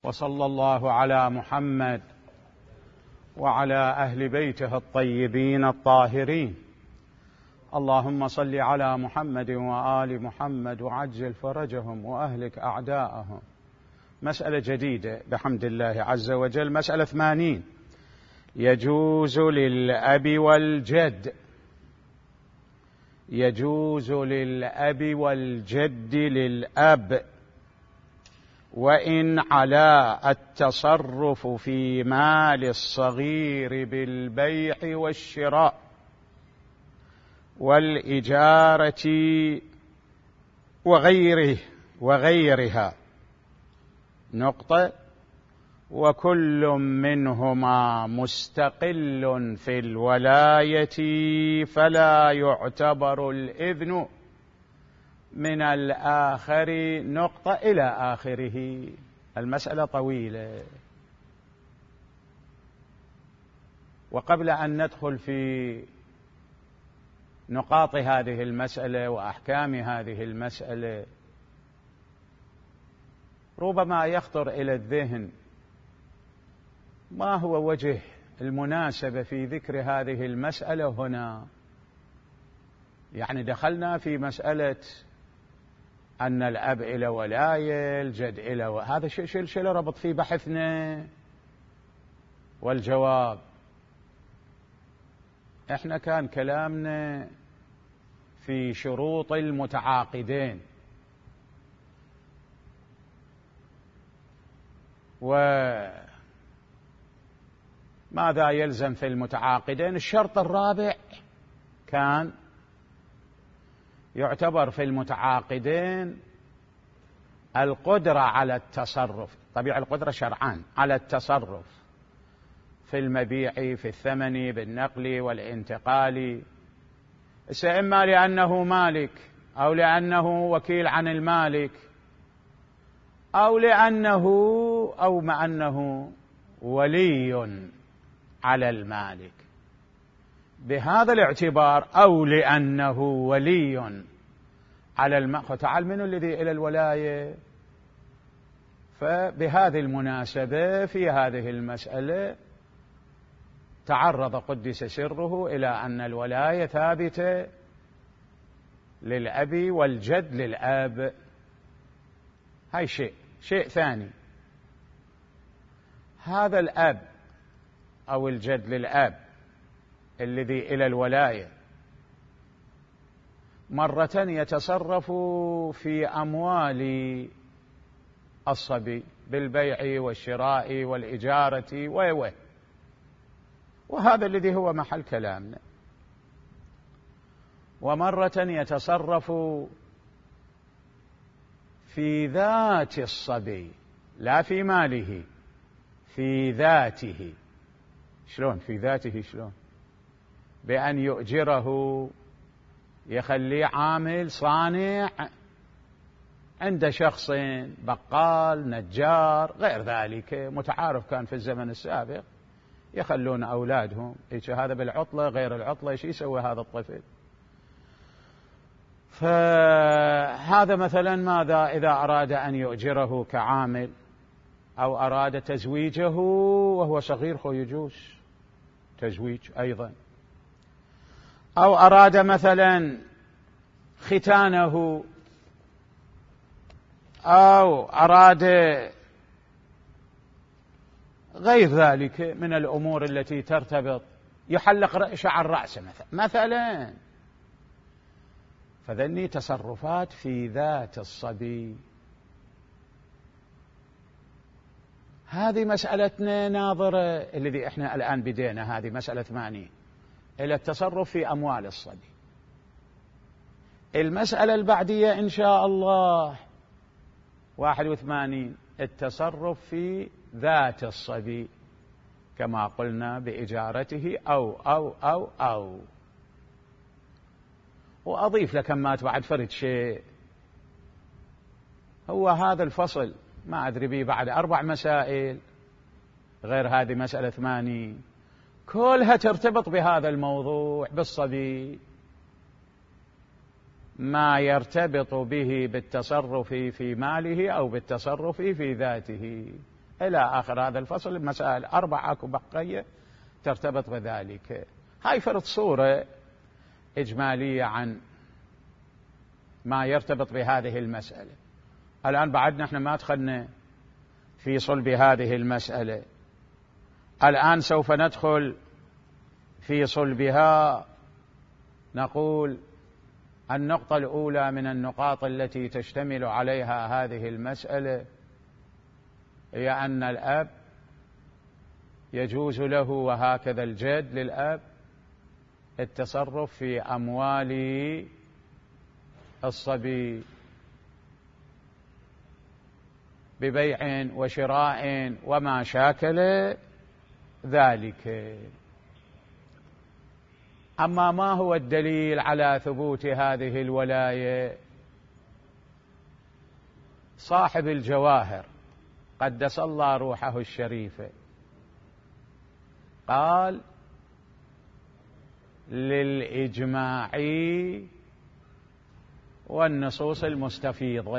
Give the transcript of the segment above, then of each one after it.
وصلى الله على محمد وعلى أهل بيته الطيبين الطاهرين. اللهم صل على محمد وآل محمد وعجل فرجهم وأهلك أعداءهم. مسألة جديدة بحمد الله عز وجل، مسألة 80. يجوز للأب والجد، يجوز للأب والجد للأب وإن على التصرف في مال الصغير بالبيع والشراء والإجارة وغيرها نقطة، وكل منهما مستقل في الولاية فلا يعتبر الإذن من الآخر نقطة إلى آخره. المسألة طويلة، وقبل أن ندخل في نقاط هذه المسألة وأحكام هذه المسألة، ربما يخطر إلى الذهن ما هو وجه المناسبة في ذكر هذه المسألة هنا. يعني دخلنا في مسألة أن الأب إلى ولاية، الجد إلى هذا شو ربط في بحثنا والجواب. إحنا كان كلامنا في شروط المتعاقدين، وماذا يلزم في المتعاقدين. الشرط الرابع كان يعتبر في المتعاقدين القدرة على التصرف، طبيعي القدرة شرعان على التصرف في المبيع في الثمن بالنقل والانتقال، إما لأنه مالك أو لأنه وكيل عن المالك أو مع أنه ولي على المالك. بهذا الاعتبار أو لأنه ولي على المالك، تعال من الذي إلى الولاية. فبهذه المناسبة في هذه المسألة تعرض قدس سره إلى أن الولاية ثابتة للأب والجد للأب. هاي شيء ثاني. هذا الأب أو الجد للأب الذي إلى الولاية مرة يتصرف في أموال الصبي بالبيع والشراء والإجارة وهذا الذي هو محل كلامنا. ومرة يتصرف في ذات الصبي، لا في ماله، في ذاته. شلون في ذاته؟ شلون؟ بأن يؤجره، يخليه عامل صانع عند شخص، بقال، نجار، غير ذلك. متعارف كان في الزمن السابق يخلون أولادهم هذا بالعطلة غير العطلة، ايش يسوي هذا الطفل؟ فهذا مثلا ماذا إذا أراد أن يؤجره كعامل أو أراد تزويجه وهو صغير، يجوز تزويج أيضا، أو أراد مثلا ختانه، أو أراد غير ذلك من الأمور التي ترتبط، يحلق شعر رأسه مثلا. فذني تصرفات في ذات الصبي. هذه مسألتنا ناظرة الذي احنا الآن بدينا، هذه مسألة 80 إلى التصرف في أموال الصبي. المسألة البعدية إن شاء الله 81 التصرف في ذات الصبي كما قلنا بإجارته أو وأضيف لكمات بعد فرد شيء. هو هذا الفصل ما أدري به بعد 4 مسائل غير هذه مسألة 80 كلها ترتبط بهذا الموضوع بالصبي. ما يرتبط به بالتصرف في ماله أو بالتصرف في ذاته إلى آخر هذا الفصل. مسائل 4 أكو بقية ترتبط بذلك. هاي فرض صورة إجمالية عن ما يرتبط بهذه المسألة. الآن بعدنا احنا ما دخلنا في صلب هذه المسألة، الآن سوف ندخل في صلبها. نقول النقطة الأولى من النقاط التي تشتمل عليها هذه المسألة هي أن الأب يجوز له، وهكذا الجد للأب، التصرف في أموال الصبي ببيع وشراء وما شاكل ذلك. أما ما هو الدليل على ثبوت هذه الولاية؟ صاحب الجواهر قدس الله روحه الشريفة قال للإجماع والنصوص المستفيضة.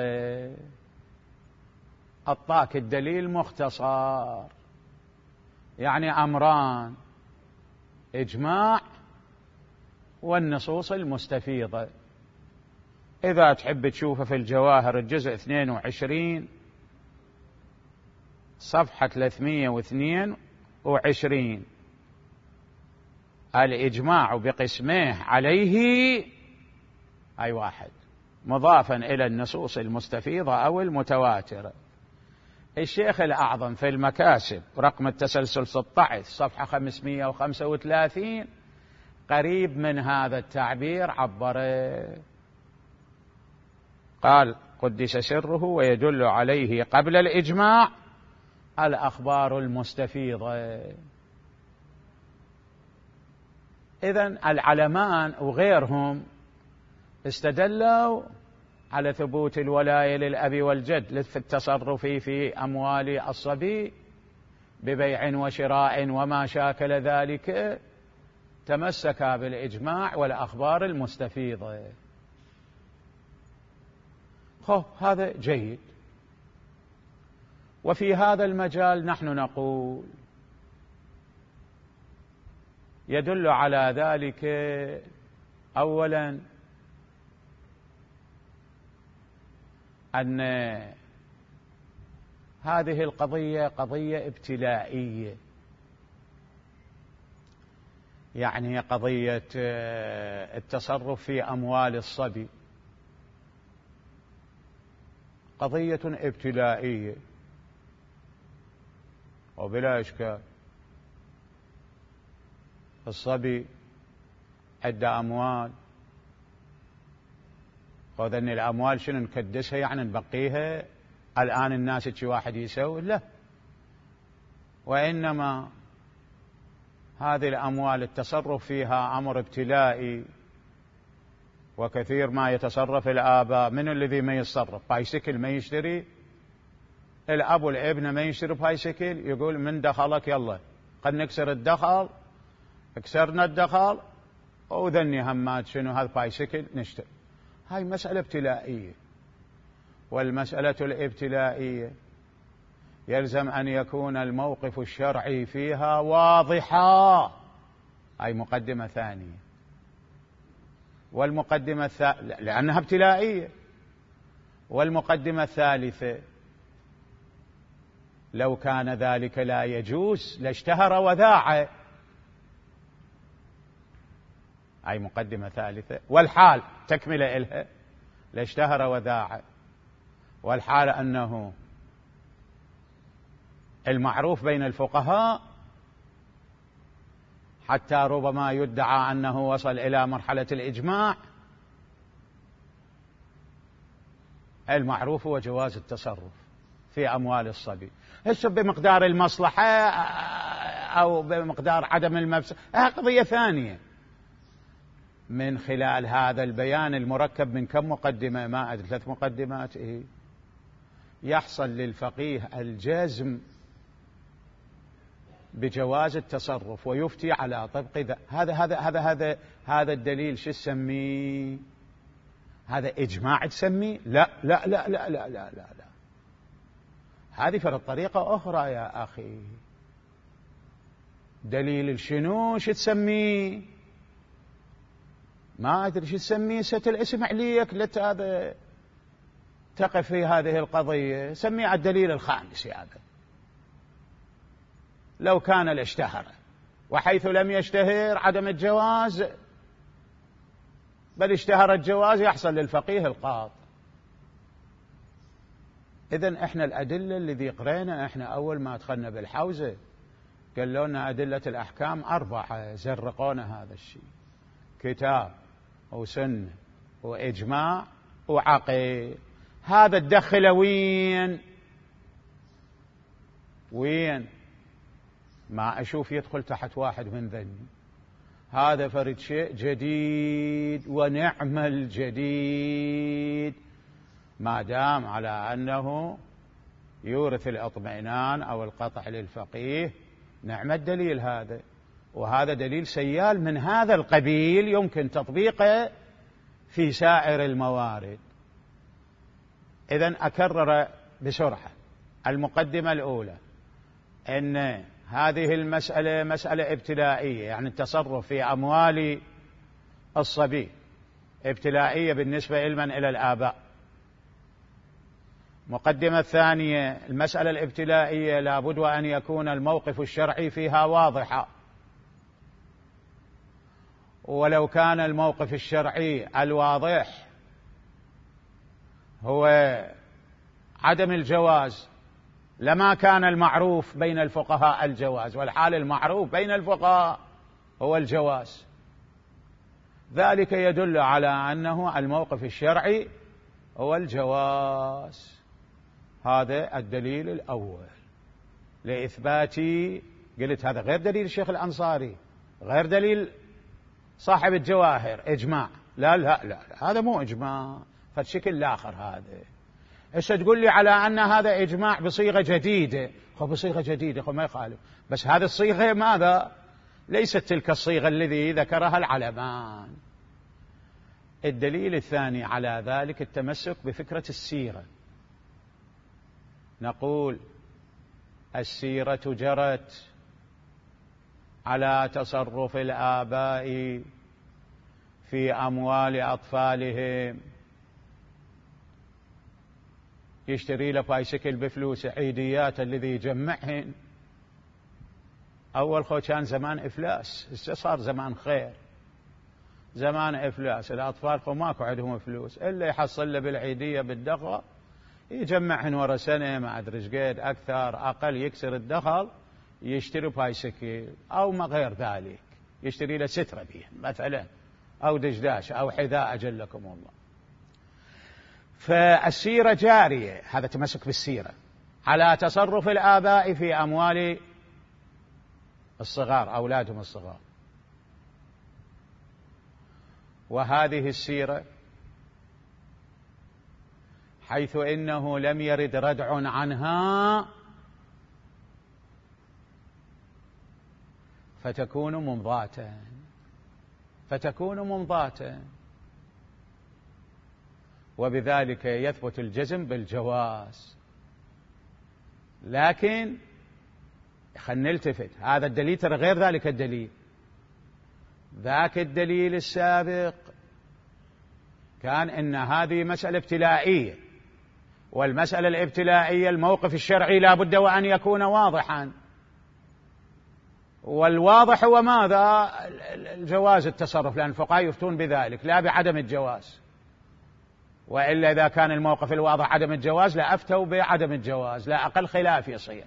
أعطاك الدليل مختصر، يعني أمران: إجماع والنصوص المستفيضة. إذا تحب تشوفه في الجواهر الجزء 22 صفحة 322: الإجماع بقسمه عليه أي واحد، مضافا إلى النصوص المستفيضة أو المتواترة. الشيخ الأعظم في المكاسب رقم التسلسل 16 صفحة 535 قريب من هذا التعبير عبره، قال قدس سره ويدل عليه قبل الإجماع الأخبار المستفيضة. إذن العلمان وغيرهم استدلوا على ثبوت الولاية للأب والجد في التصرف في أموال الصبي ببيع وشراء وما شاكل ذلك، تمسك بالإجماع والأخبار المستفيضة. هذا جيد. وفي هذا المجال نحن نقول يدل على ذلك أولا أن هذه القضية قضية ابتلائية، يعني قضية التصرف في أموال الصبي قضية ابتلائية وبلا إشكال. الصبي عنده أموال، وذن الأموال شنو نكدسها يعني نبقيها الآن الناس شي واحد يسوي؟ لا، وإنما هذه الأموال التصرف فيها أمر ابتلائي، وكثير ما يتصرف الآباء. من الذي ما يتصرف؟ بايسكل ما يشتري الأب والابن، ما يشتري بايسكل، يقول من دخلك يلا قد نكسر الدخل، كسرنا الدخل وذني همات شنو هذا بايسكل نشتري. هاي مسألة ابتلائية، والمسألة الابتلائية يلزم أن يكون الموقف الشرعي فيها واضحا. هاي مقدمة ثانية. والمقدمة لأنها ابتلائية. والمقدمة الثالثة: لو كان ذلك لا يجوز لاشتهر وذاع. أي مقدمة ثالثة. والحال تكملة إلها لاشتهر وذاع. والحال أنه المعروف بين الفقهاء حتى ربما يدعى أنه وصل إلى مرحلة الإجماع، المعروف هو جواز التصرف في أموال الصبي، هسه بمقدار المصلحة أو بمقدار عدم المفسدة قضية ثانية. من خلال هذا البيان المركب من كم مقدمة؟ ما أدري 3 مقدمات، يحصل للفقيه الجزم بجواز التصرف ويفتي على طبق هذا الدليل. شو تسميه؟ هذا إجماع تسميه؟ لا لا لا لا لا لا لا لا. هذه فرد طريقة أخرى يا أخي. دليل شنو شو تسميه؟ ما أدري شو تسميه، ست الاسم عليك هذا تقف في هذه القضية، سميه الدليل الخامس يا أبا. لو كان الاشتهر، وحيث لم يشتهر عدم الجواز، بل اشتهر الجواز يحصل للفقيه القاضي. إذن إحنا الأدلة الذي قرينا إحنا أول ما دخلنا بالحوزة قالوا لنا أدلة الأحكام 4، زرقونا هذا الشيء: كتاب وسنة وإجماع وعقل. هذا الدخل وين ما أشوف يدخل تحت واحد من ذني. هذا فرد شيء جديد، ونعم الجديد ما دام على أنه يورث الاطمئنان أو القطع للفقيه. نعم الدليل هذا، وهذا دليل سيال من هذا القبيل يمكن تطبيقه في سائر الموارد. إذن أكرر بسرعة المقدمة الأولى: أن هذه المسألة مسألة ابتلائية، يعني التصرف في أموال الصبي ابتلائية بالنسبة علما إلى الآباء. مقدمة الثانية: المسألة الابتلائية لابد وأن يكون الموقف الشرعي فيها واضحا، ولو كان الموقف الشرعي الواضح هو عدم الجواز لما كان المعروف بين الفقهاء الجواز، والحال المعروف بين الفقهاء هو الجواز. ذلك يدل على أنه الموقف الشرعي هو الجواز. هذا الدليل الأول لإثبات، قلت هذا غير دليل الشيخ الأنصاري، غير دليل صاحب الجواهر، إجماع. لا لا لا, لا. هذا مو إجماع، فالشكل الآخر هذا. هسه تقول لي على أن هذا إجماع بصيغة جديدة، بصيغة جديدة ما يخالف، بس هذه الصيغة ماذا؟ ليست تلك الصيغة الذي ذكرها العلمان. الدليل الثاني على ذلك التمسك بفكرة السيرة. نقول السيرة جرت على تصرف الآباء في أموال أطفالهم. يشتري له بايسكل بفلوس، عيديات الذي يجمعهن. أول خو كان زمان إفلاس، صار زمان خير. زمان إفلاس الأطفال خو ماكو عندهم فلوس إلا يحصل له بالعيدية بالدخل، يجمعهن ورا سنة ما أدري ايش قد، أكثر أقل يكسر الدخل يشتري بايسكل أو ما غير ذلك، يشتري له سترة بيه مثلا، أو دشداش أو حذاء أجلكم الله. فالسيرة جارية، هذا تمسك بالسيرة على تصرف الآباء في أموال الصغار، أولادهم الصغار. وهذه السيرة حيث إنه لم يرد ردع عنها فتكون ممضاة، وبذلك يثبت الجزم بالجواز. لكن خلينا نلتفت، هذا الدليل ترى غير ذلك الدليل. ذاك الدليل السابق كان إن هذه مسألة ابتلائية، والمسألة الابتلائية الموقف الشرعي لا بد وأن يكون واضحا، والواضح هو ماذا؟ الجواز التصرف، لأن الفقهاء يفتون بذلك لا بعدم الجواز. وإلا إذا كان الموقف الواضح عدم الجواز لأفتوا بعدم الجواز، لا أقل خلاف يصير.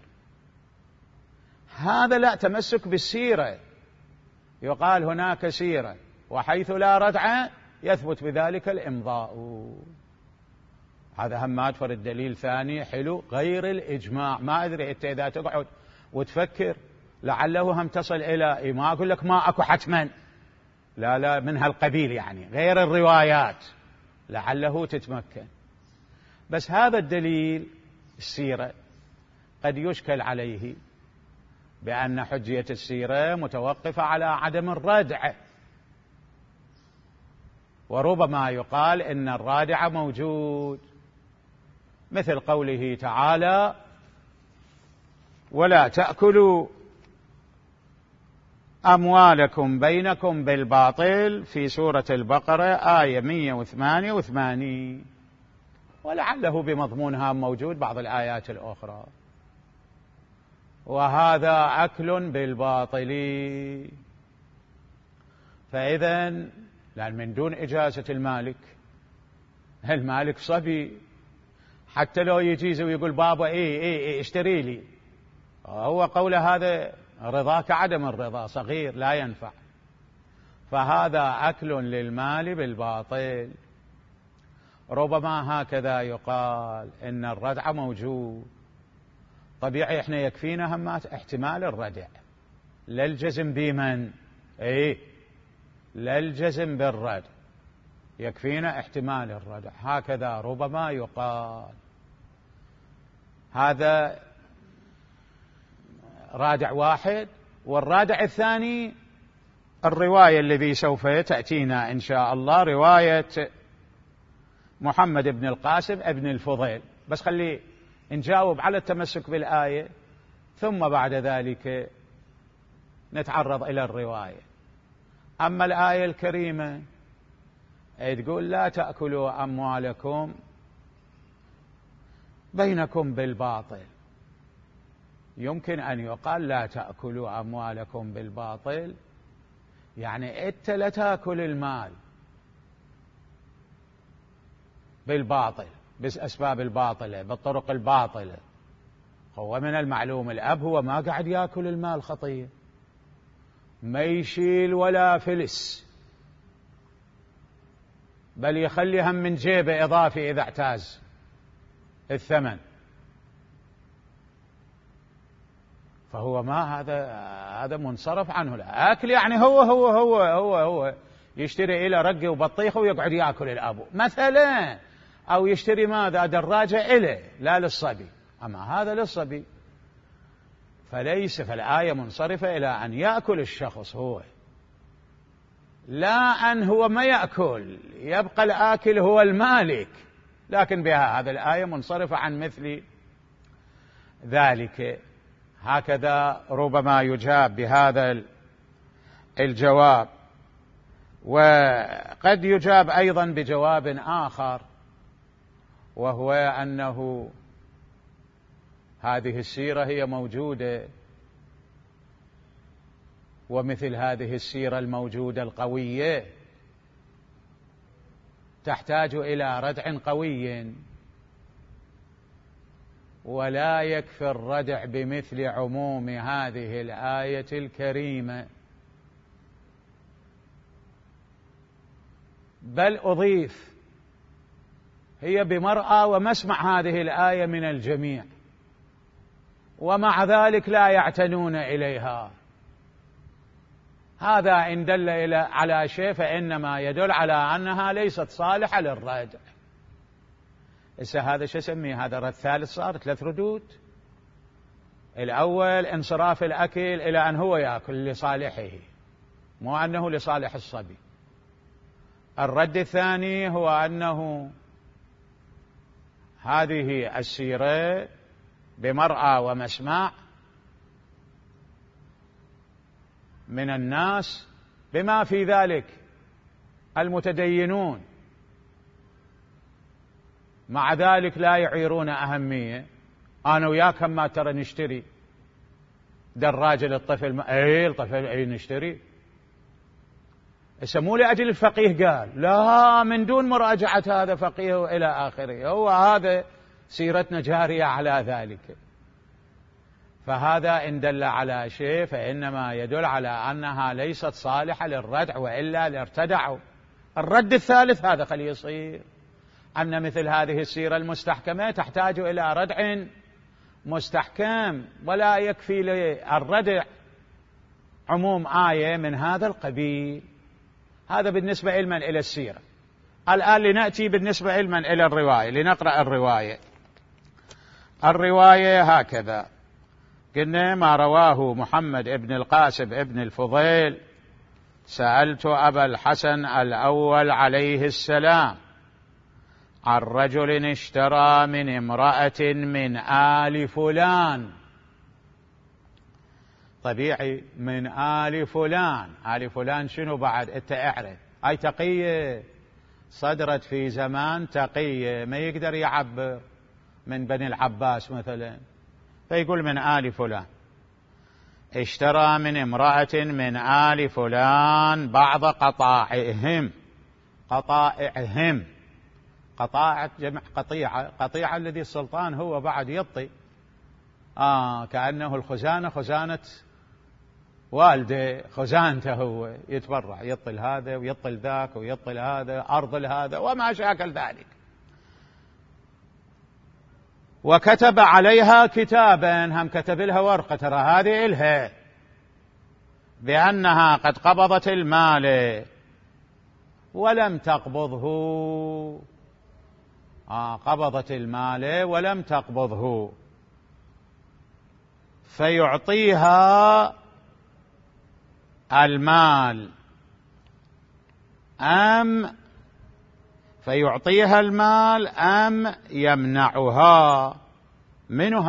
هذا لا، تمسك بالسيرة، يقال هناك سيرة، وحيث لا ردع يثبت بذلك الإمضاء. هذا هم أدفر الدليل ثاني حلو غير الإجماع. ما أدري أنت إذا تقعد وتفكر لعله هم تصل إلى، ما أقول لك ما أكو حتما، لا من هالقبيل، يعني غير الروايات لعله تتمكن. بس هذا الدليل السيرة قد يشكل عليه بأن حجية السيرة متوقفة على عدم الردع، وربما يقال إن الرادع موجود، مثل قوله تعالى: ولا تأكلوا أموالكم بينكم بالباطل في سورة البقرة آية 188، ولعله بمضمونها موجود بعض الآيات الأخرى. وهذا أكل بالباطل. فإذا لأن من دون إجازة المالك صبي، حتى لو يجيز ويقول بابا إيه اشتري لي، هو قوله هذا رضاك عدم الرضا، صغير لا ينفع. فهذا أكل للمال بالباطل. ربما هكذا يقال إن الردع موجود طبيعي، إحنا يكفينا همات احتمال الردع، لا الجزم بمن لا الجزم بالردع، يكفينا احتمال الردع، هكذا ربما يقال. هذا رادع واحد. والرادع الثاني الرواية الذي سوف تأتينا إن شاء الله، رواية محمد بن القاسم ابن الفضيل. بس خلي نجاوب على التمسك بالآية، ثم بعد ذلك نتعرض إلى الرواية. أما الآية الكريمة تقول لا تأكلوا أموالكم بينكم بالباطل. يمكن أن يقال لا تأكلوا أموالكم بالباطل، يعني أنت لا تأكل المال بالباطل، بالأسباب الباطلة، بالطرق الباطلة. هو من المعلوم الأب هو ما قاعد يأكل المال خطية، ما يشيل ولا فلس، بل يخلي هم من جيبه إضافي إذا اعتاز الثمن. فهو ما هذا منصرف عنه. لا أكل يعني هو يشتري إلى رقة وبطيخة ويقعد يأكل الأبو مثلا، أو يشتري ماذا دراجة إليه لا للصبي، أما هذا للصبي. فالآية منصرفة إلى أن يأكل الشخص هو، لا أن هو ما يأكل، يبقى الآكل هو المالك. لكن بها هذا الآية منصرفة عن مثل ذلك. هكذا ربما يجاب بهذا الجواب. وقد يجاب أيضا بجواب آخر، وهو أنه هذه السيرة هي موجودة، ومثل هذه السيرة الموجودة القوية تحتاج إلى ردع قوي، ولا يكفي الردع بمثل عموم هذه الآية الكريمة، بل أضيف هي بمرأى ومسمع هذه الآية من الجميع، ومع ذلك لا يعتنون إليها. هذا إن دل على شيء فإنما يدل على أنها ليست صالحة للردع. هذا شو اسميه؟ هذا رد ثالث، صار 3 ردود. الأول انصراف الأكل إلى أن هو يأكل لصالحه، مو أنه لصالح الصبي. الرد الثاني هو أنه هذه السيرة بمرأى ومسمع من الناس، بما في ذلك المتدينون، مع ذلك لا يعيرون أهمية. أنا وياك ما ترى نشتري دراجة للطفل، الطفل نشتري، مو لأجل الفقيه قال لا من دون مراجعة هذا فقيه إلى آخره. هو هذا سيرتنا جارية على ذلك. فهذا إن دل على شيء فإنما يدل على أنها ليست صالحة للردع، وإلا لارتدعوا. الرد الثالث هذا خلي يصير، أن مثل هذه السيرة المستحكمة تحتاج إلى ردع مستحكم، ولا يكفي للردع عموم آية من هذا القبيل. هذا بالنسبة علما إلى السيرة. الآن لنأتي بالنسبة علما إلى الرواية، لنقرأ الرواية. الرواية هكذا قلنا: ما رواه محمد بن القاسم بن الفضيل: سألت أبا الحسن الأول عليه السلام عن رجل اشترى من امرأة من آل فلان. طبيعي من آل فلان. آل فلان شنو بعد؟ أنت اعرف هاي تقية، صدرت في زمان تقية، ما يقدر يعبر من بني العباس مثلا، فيقول من آل فلان. اشترى من امرأة من آل فلان بعض قطائعهم. قطائعهم، قطاعة جمع قطيعة، قطيعة الذي السلطان هو بعد يطي، كأنه الخزانة، خزانة والده، خزانته هو، يتبرع، يطل هذا ويطل ذاك ويطل هذا، أرض هذا وما شاكل ذلك. وكتب عليها كتابا، هم كتب لها ورقة، ترى هذه إلها، بأنها قد قبضت المال ولم تقبضه. قبضت المال ولم تقبضه، فيعطيها المال أم يمنعها منه؟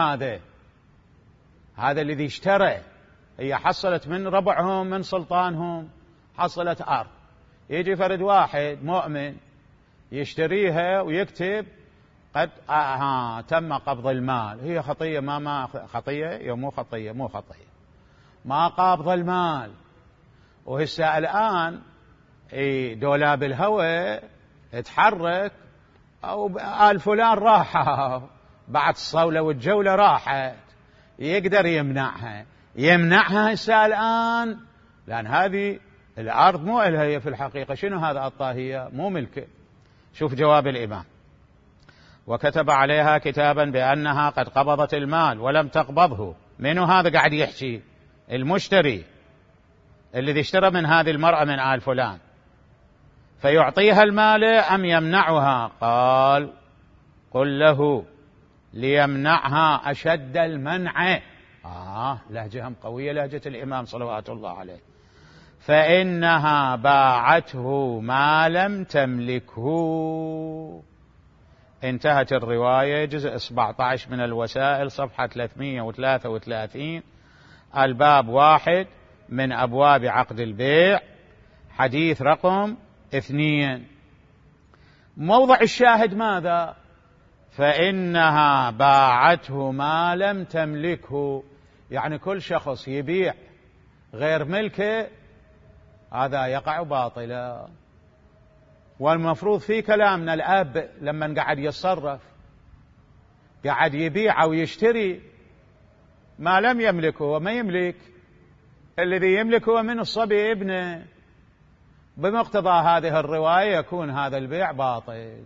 هذا الذي اشترى، هي حصلت من ربعهم، من سلطانهم، حصلت أرض، يجي فرد واحد مؤمن يشتريها ويكتب قد تم قبض المال. هي خطية؟ ما خطية، مو خطية، ما قابض المال. وهسه الآن دولاب الهوى تحرك، أو آل فلان راحة بعد الصولة والجولة راحت، يقدر يمنعها هسه الآن، لأن هذه الأرض مو إلها هي في الحقيقة. شنو هذا؟ الطاهية مو ملكه. شوف جواب الإمام: وكتب عليها كتابا بأنها قد قبضت المال ولم تقبضه. منو هذا قاعد يحكي؟ المشتري الذي اشترى من هذه المرأة من آل فلان. فيعطيها المال أم يمنعها؟ قال: قل له ليمنعها أشد المنع. لهجة هم قوية، لهجة الإمام صلوات الله عليه. فإنها باعته ما لم تملكه. انتهت الرواية، جزء 17 من الوسائل، صفحة 333، الباب 1 من أبواب عقد البيع، حديث رقم 2. موضع الشاهد ماذا؟ فإنها باعته ما لم تملكه، يعني كل شخص يبيع غير ملكه هذا يقع باطلا. والمفروض في كلامنا الأب لما قاعد يتصرف قاعد يبيع أو يشتري ما لم يملكه، وما يملك، الذي يملك هو من الصبي ابنه. بمقتضى هذه الرواية يكون هذا البيع باطل.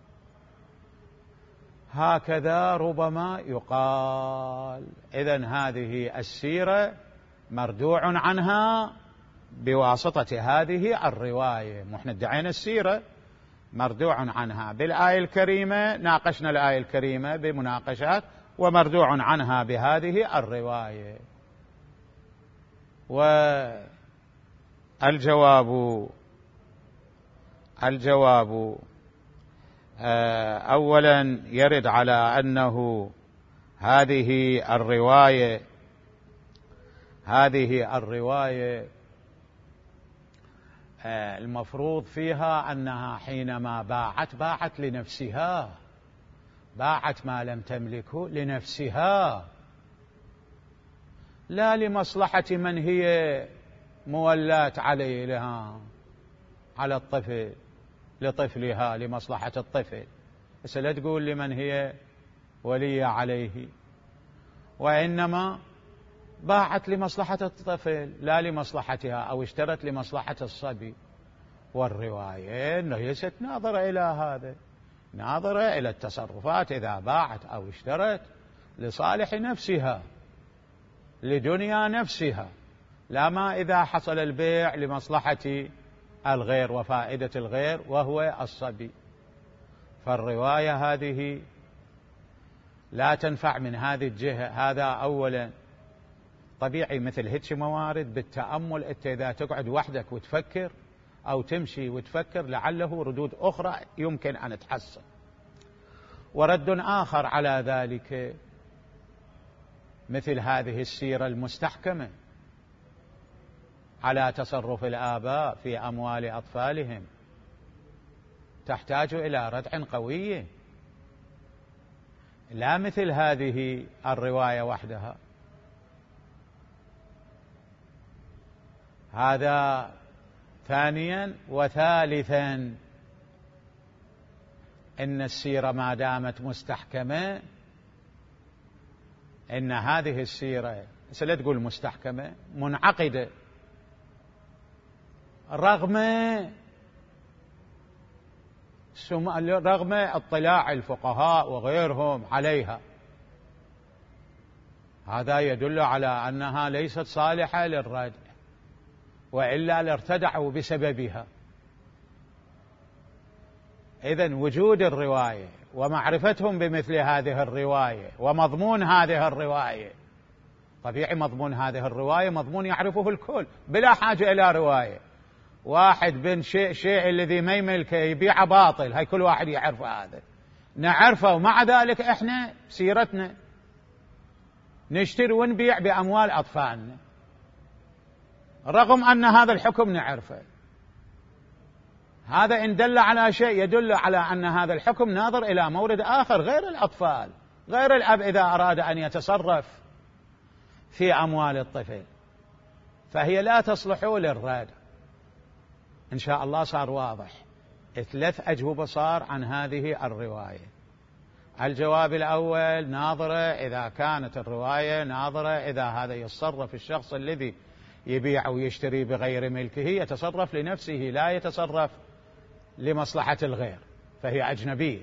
هكذا ربما يقال. إذن هذه السيرة مردوع عنها بواسطة هذه الرواية. نحن ادعينا السيرة، مردوع عنها بالآية الكريمة، ناقشنا الآية الكريمة بمناقشات، ومردوع عنها بهذه الرواية. والجواب أولا يرد على أنه هذه الرواية المفروض فيها أنها حينما باعت لنفسها، باعت ما لم تملكه لنفسها، لا لمصلحة من هي مولاة عليه لها، على الطفل، لطفلها، لمصلحة الطفل. بس لا تقول لمن هي ولية عليه، وإنما باعت لمصلحة الطفل لا لمصلحتها، أو اشترت لمصلحة الصبي. والرواية ليست ناظرة إلى هذا، ناظرة إلى التصرفات إذا باعت أو اشترت لصالح نفسها، لدنيا نفسها، لا ما إذا حصل البيع لمصلحة الغير وفائدة الغير وهو الصبي. فالرواية هذه لا تنفع من هذه الجهة. هذا أولا. طبيعي مثل هيك موارد بالتأمل، أنت إذا تقعد وحدك وتفكر أو تمشي وتفكر لعله ردود أخرى يمكن أن تحصل. ورد آخر على ذلك مثل هذه السيرة المستحكمة على تصرف الآباء في أموال أطفالهم تحتاج إلى ردع قوي، لا مثل هذه الرواية وحدها. هذا ثانيا. وثالثا، إن السيرة ما دامت مستحكمة، إن هذه السيرة لا تقول مستحكمة، منعقدة، رغم اطلاع الفقهاء وغيرهم عليها. هذا يدل على أنها ليست صالحة للردع، وإلا لارتدعوا بسببها. إذن وجود الرواية ومعرفتهم بمثل هذه الرواية ومضمون هذه الرواية، طبيعي مضمون هذه الرواية مضمون يعرفه الكل بلا حاجة إلى رواية. واحد بن شيء الذي ما يملكه يبيع باطل، هاي كل واحد يعرف هذا، نعرفه، ومع ذلك إحنا سيرتنا نشتري ونبيع بأموال أطفالنا رغم أن هذا الحكم نعرفه. هذا إن دل على شيء يدل على أن هذا الحكم ناظر إلى مورد آخر غير الأطفال، غير الأب إذا أراد أن يتصرف في أموال الطفل، فهي لا تصلح للرد. إن شاء الله صار واضح. 3 أجوبة صار عن هذه الرواية. الجواب الأول ناظرة إذا كانت الرواية ناظرة إذا هذا يتصرف الشخص الذي يبيع ويشتري بغير ملكه يتصرف لنفسه، لا يتصرف لمصلحة الغير، فهي أجنبية.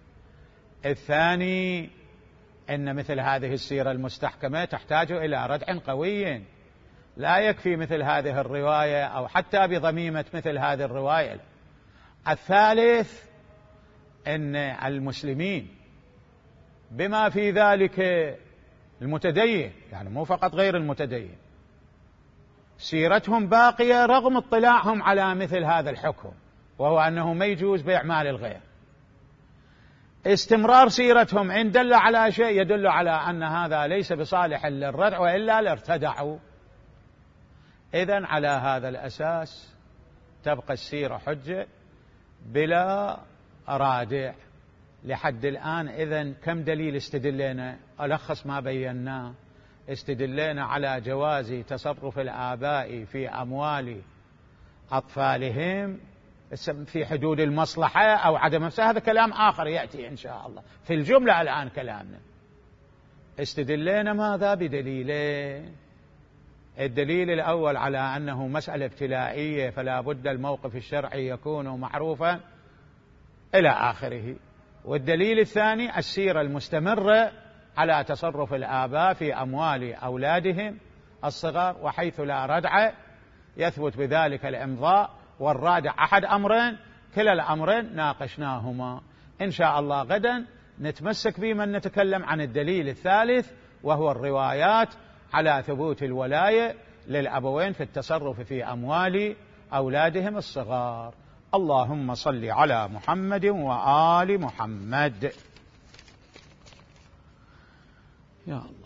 الثاني إن مثل هذه السيرة المستحكمة تحتاج إلى ردع قوي، لا يكفي مثل هذه الرواية أو حتى بضميمة مثل هذه الرواية. الثالث إن المسلمين بما في ذلك المتدين، يعني مو فقط غير المتدين، سيرتهم باقية رغم اطلاعهم على مثل هذا الحكم، وهو أنه ما يجوز بيع مال الغير. استمرار سيرتهم إن دل على شيء يدل على أن هذا ليس بصالح للردع وإلا لارتدعوا. إذن على هذا الأساس تبقى السيرة حجة بلا رادع لحد الآن. إذن كم دليل استدلنا؟ ألخص ما بيناه. استدلنا على جواز تصرف الآباء في أموال أطفالهم في حدود المصلحة أو عدم مفسدة، هذا كلام آخر يأتي إن شاء الله. في الجملة الآن كلامنا استدلنا ماذا؟ بدليلين. الدليل الأول على أنه مسألة ابتلائية فلا بد الموقف الشرعي يكون معروفا إلى آخره. والدليل الثاني السيرة المستمرة على تصرف الآباء في أموال أولادهم الصغار، وحيث لا ردع يثبت بذلك الإمضاء والرادع أحد أمرين، كلا الأمرين ناقشناهما. إن شاء الله غدا نتمسك بمن نتكلم عن الدليل الثالث، وهو الروايات على ثبوت الولاية للأبوين في التصرف في أموال أولادهم الصغار. اللهم صل على محمد وآل محمد. يا الله.